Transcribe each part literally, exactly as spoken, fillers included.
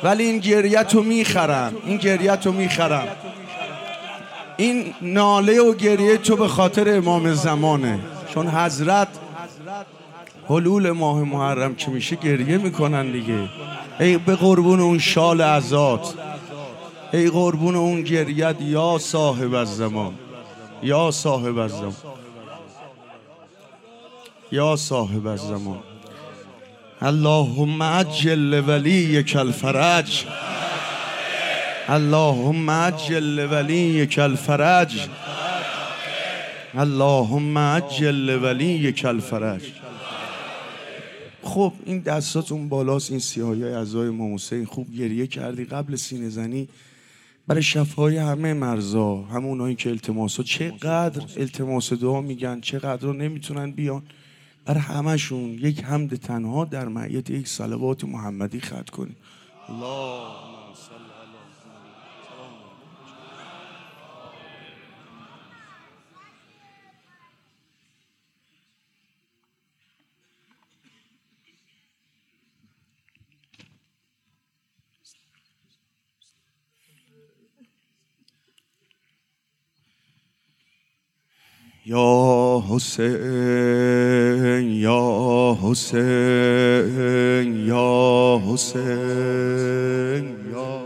ولی این گریت رو میخرم، این گریت رو میخرم. این ناله و گریه تو به خاطر امام زمانه، چون حضرت حلول ماه محرم که میشه گریه میکنن دیگه. ای به قربون اون شال عزات، ای قربون اون گریت یا صاحب الزمان، یا صاحب الزمان، یا صاحب الزمان. اللهم عجل لولیک الفرج، اللهم عجل لولیک الفرج، اللهم عجل لولیک الفرج. خب این دستاتون بالاست، این سیاهی های اعضای امام حسین. خوب گریه کردی قبل سینه زنی برای شفای همه مرزا، همونایی که التماسا، چقدر التماس دعا میگن، چقدر رو نمیتونن بیان، برای همشون یک حمد تنها در معیت یک صلوات محمدی ختم کنیم. الله یا حسین یا حسین یا حسین یا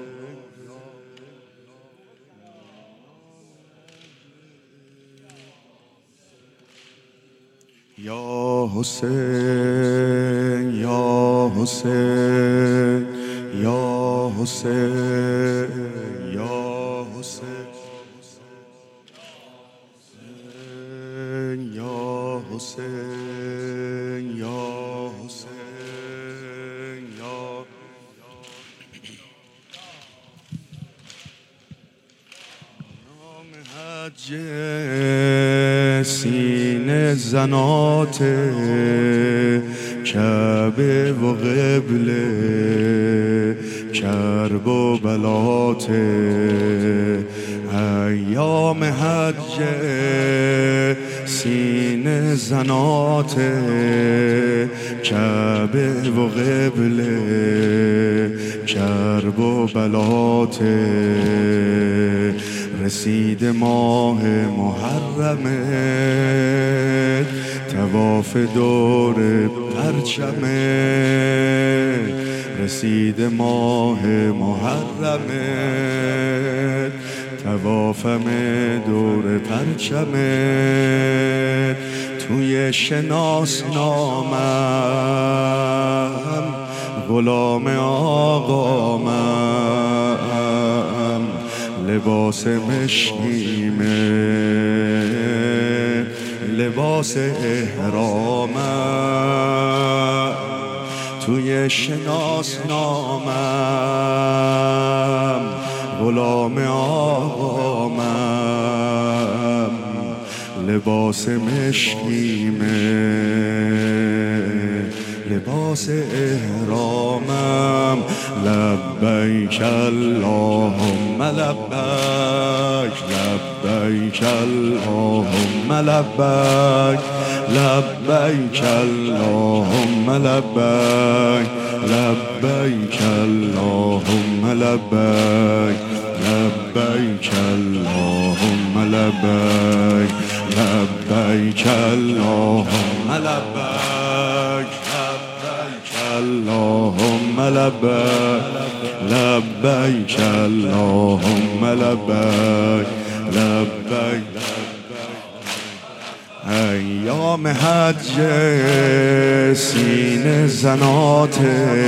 یا حسین یا حسین یا حسین یا حسین یا حسین یا حسین یا نام حج سینه زنات کعبه و قبله کرب و بلات ایام حج سینه زنات کعبه و قبله کرب و بلات رسید ماه محرمه طواف دور پرچمه رسید ماه محرمه توافم دور پرچمه توی شناسنامم غلام آقامم لباس مشکیمه لباس احرامم توی شناسنامم غلام آقامم لباس مشکیمه لباس احرامم لبیک اللهم لبیک لبیک اللهم لبیک لبیک اللهم لبیک لبیک اللهم لبیک لبیک اللهم لبیک لبیک اللهم لبیک اللهم لبیک لبیک اللهم لبیک لبیک ایام حج سینه زنات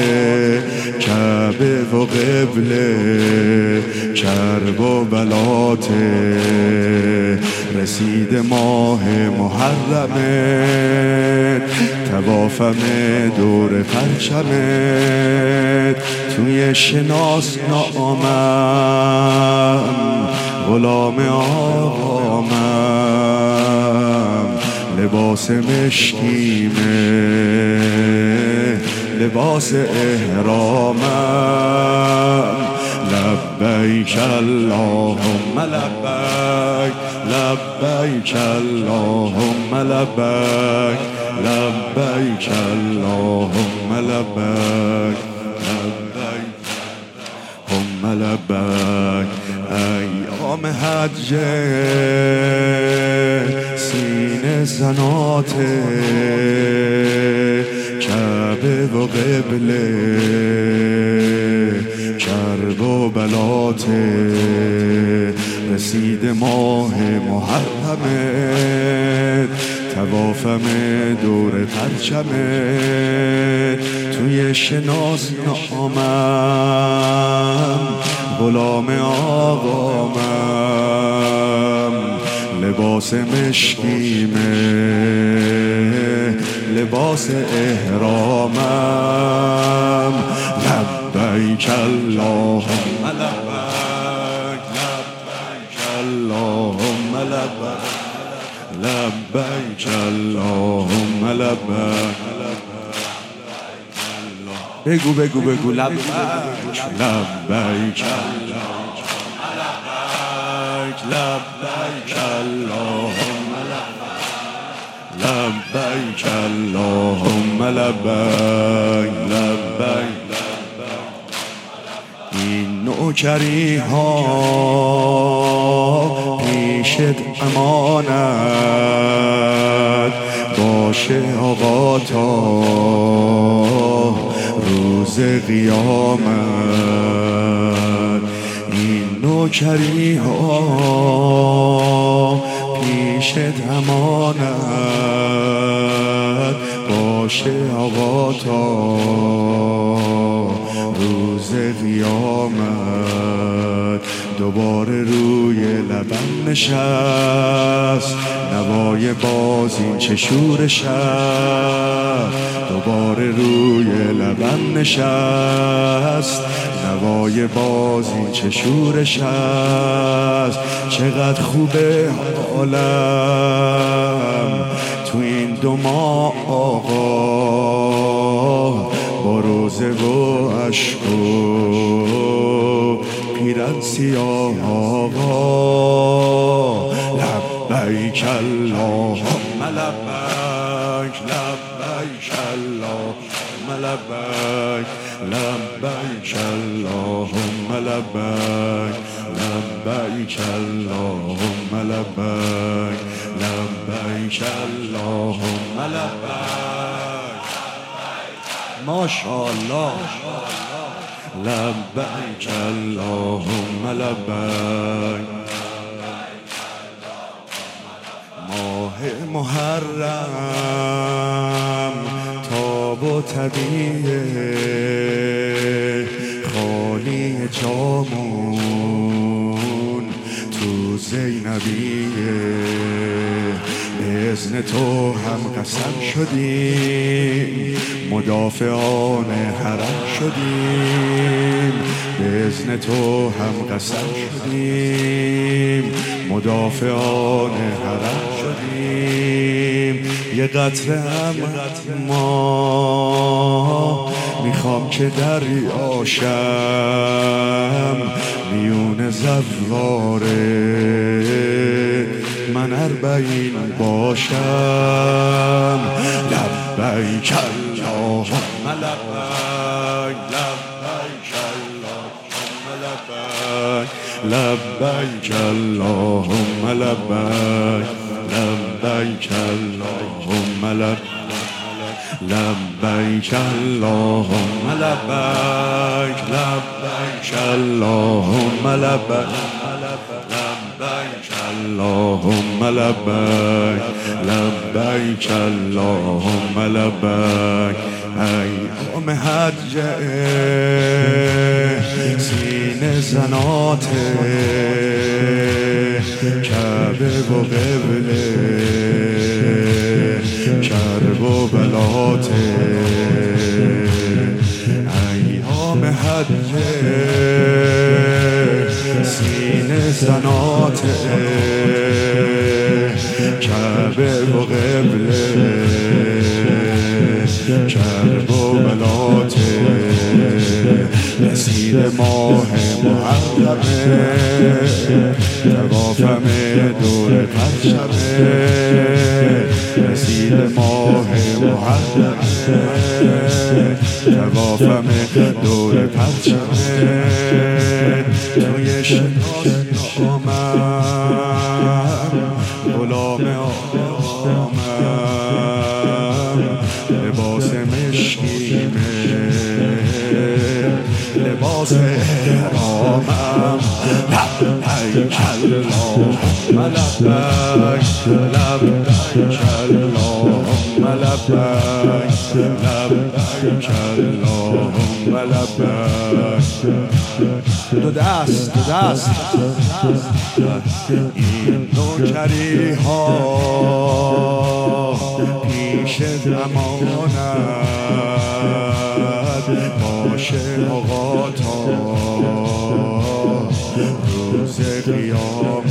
کعبه و قبله کرب و بلات رسید ماه محرمه توافم دور پرچمه توی شناسنامم غلام آقامم لباس مشکیمه لباس احرامم لبیک اللهم لبیک لبیک اللهم لبیک لبیک اللهم لبیک لبیک اللهم لبیک. ایام حج سینه زنات کعبه و قبله کرب و بلات رسید ماه محرمت توافم دور پرچمت توی شناس نامم غلام آقامم لباس مشکیمه لباس احرامم لبیک اللهم لبیک لبیک اللهم لبیک لبیک اللهم لبیک. بگو بگو بگو لبیک لبیک لبیک اللهم لبیک اللهم لبیک لبیک. این نوکری ها پیشت امانت باشه آقا تا روز قیامت. این نوکری ها پیشت امانت باشه آقا تا روز قیامت. دوباره روی لبم نشست نوای باز این چه شورش است. دوباره روی لبم نشست نوای باز این چه شورش است. چقدر خوبه حالم تو این دو ماه آقا با روزه و عشق و پیرن سیاه آقا. لبیک اللهم لبیک لبیک اللهم لبیک لبیک اللهم لبیک لبیک اللهم لبیک لبیک اللهم لبیک. ماشاءالله لبیک اللهم لبیک. ماه محرم تاب و طبیعه خالی جامون تو زینبیه. به اذن تو هم قسم شدیم مدافعان حرم شدیم. به اذن تو هم قسم شدیم مدافعان حرم شدیم. یه قطره هم ما میخوام که دریاشم میون زواره من اربعین باشم. لبیک اللهم لبیک لبیک اللهم لبیک لبیک اللهم لبیک لبیک اللهم لبیک لبیک اللهم لبیک لبیک اللهم لبیک لبیک اللهم لبیک لبیک اللهم لبیک. ایام حج سینه زنات کعبه و قبله کرب و بلات ایام حج سینه زنات کعبه و قبله کرب و بلات رسید ماه محرمه توافم دور پرچمه. رسید ماه محرمه توافم دور پرچمه لباس حرامم لبیک اللهم لبیک لبیک اللهم لبیک لبیک اللهم لبیک دو دست دو دست این نوکری ها پیش زمانت باشه آقا تا روز قیامت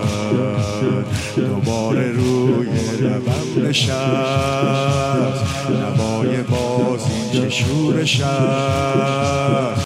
دوباره روی لبم نشست نوای باز این چه شورش است